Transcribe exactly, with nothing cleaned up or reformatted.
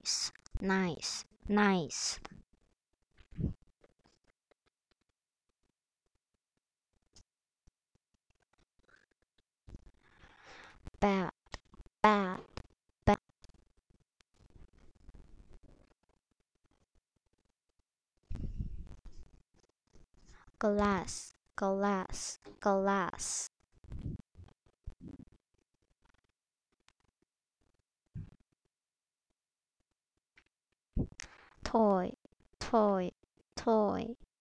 nice, nice, nice. Bad, bad, bad. Glass, glass, glass. Toy, toy, toy.